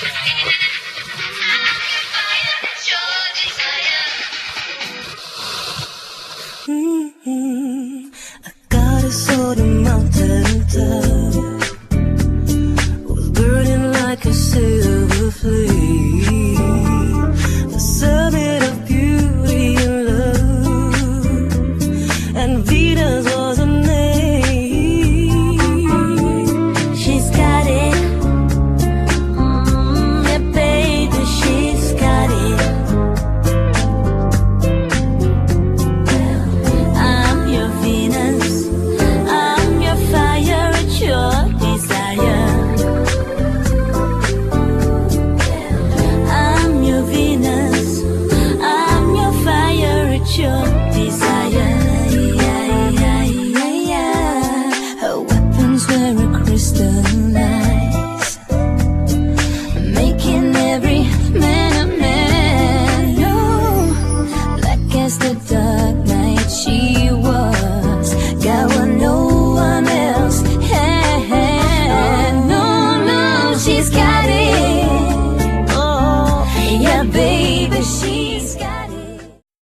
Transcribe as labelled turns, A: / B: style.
A: I got a sword in mountain top, was burning like a silver flame, the summit of beauty and love, and Venus was her name. She's got it, yeah baby, she's got it. Your desire, her weapons were crystallized, making every man a man. Oh, black as the dark night she was, got what no one else had. No, no, she's got it. Oh, yeah, baby, she